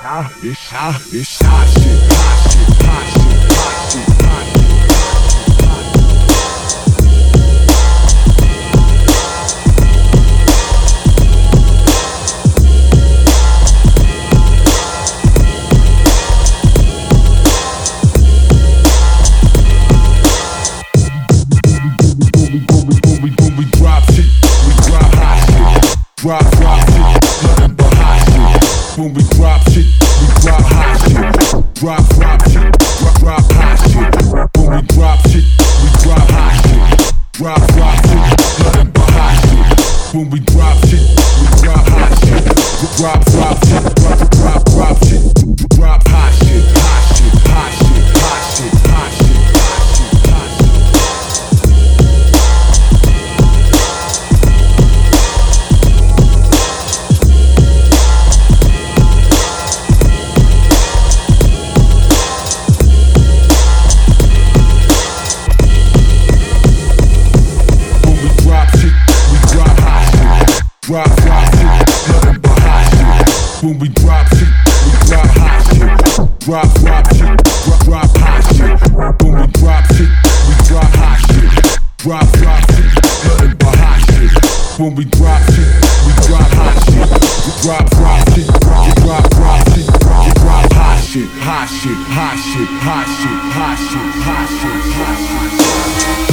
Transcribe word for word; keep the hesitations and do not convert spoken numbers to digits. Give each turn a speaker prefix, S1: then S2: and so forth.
S1: hot, it's hot, it's hot shit, hot shit, hot shit, hot shit, hot shit. Drop, drop shit, nothing but hot shit. When we drop shit, we drop hot shit. Drop, drop shit, drop, drop hot shit. When we drop shit, we drop hot shit. Drop, drop shit, nothing but hot shit. When we drop shit, we drop hot shit. Drop, drop shit, drop, drop, drop shit. Drop hot shit, hot shit, hot shit, hot shit, hot shit, hot shit, hot shit. Drop, drop shit, nothing but hot shit. When we drop shit, we drop hot shit. Drop, drop shit, drop, drop hot shit. When we drop shit, we drop hot shit. Drop, drop shit, nothing but hot shit. When we drop shit, we drop hot shit. Drop, drop shit, drop, drop, drop shit. Drop hot shit, hot shit, hot shit, hot shit, hot shit, hot shit, hot shit.